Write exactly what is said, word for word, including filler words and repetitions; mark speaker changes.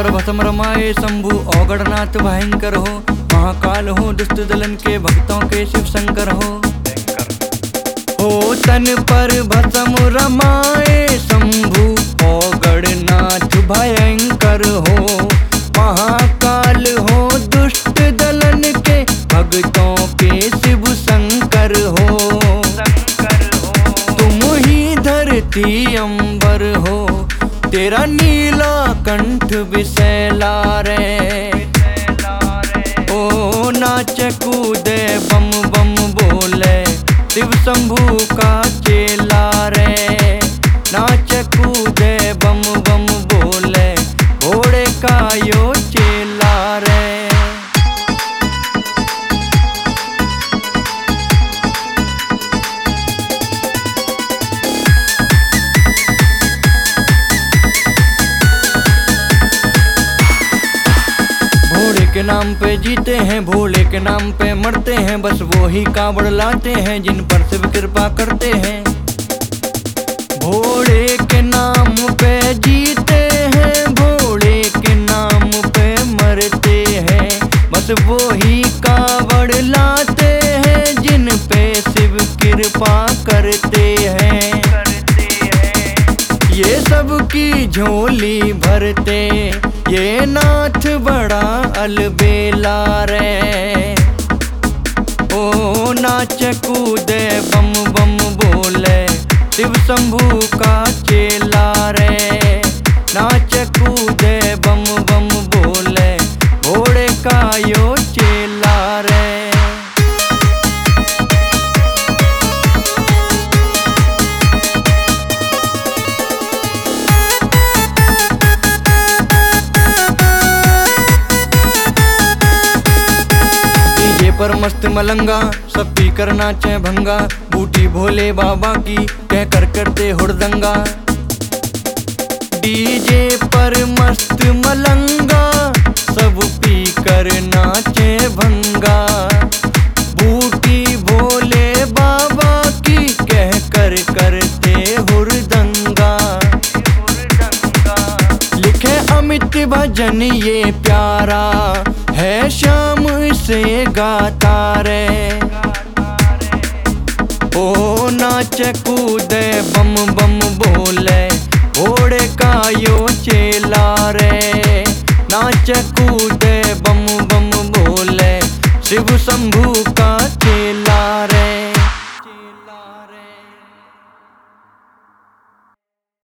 Speaker 1: पर भस्म रमाए शंभु औगड़नाथ भयंकर हो, महाकाल हो दुष्ट दलन के भक्तों के शिव शंकर हो। हो तन पर भस्म रमाए शंभु औगड़नाथ भयंकर हो, महाकाल हो दुष्ट दलन के भक्तों के शिव शंकर हो। तुम ही धरती अंबर हो, तेरा नीला कंठ विशैला रे। ओ नाच कूदे बम बम बोले शिव शंभू का चेला रे। नाच कूदे बम बम बोले घोड़े का यो चेला रे। भोले के नाम पे जीते हैं, भोले के नाम पे मरते हैं, बस वो ही कांवड़ लाते हैं जिन पर शिव कृपा करते हैं। भोले के नाम पे जीते हैं, भोले के नाम पे मरते हैं, बस वो ही कांवड़ लाते हैं जिन पे शिव कृपा करते हैं। ये सबकी झोली भरते ये नाथ बड़ा अलबेला रे। ओ नाच कूदे बम बम बोले शिव शंभू का चेला रे। नाच कूदे बम बम बोले घोड़े का यो चेला रे। पर मस्त मलंगा सब पी कर नाचे भंगा, बूटी भोले बाबा की कह कर करते हुड़दंगा। डीजे पर मस्त मलंगा सब पी कर नाचे भंगा, बूटी भोले बाबा की कह कर करते हुड़दंगा। लिखे अमित भजन ये प्यारा है श्याम से गाता रे। ओ नाच कूदे बम बम बोले घोड़े का यो चेला रे। नाच कूदे बम बम बोले शिव शंभू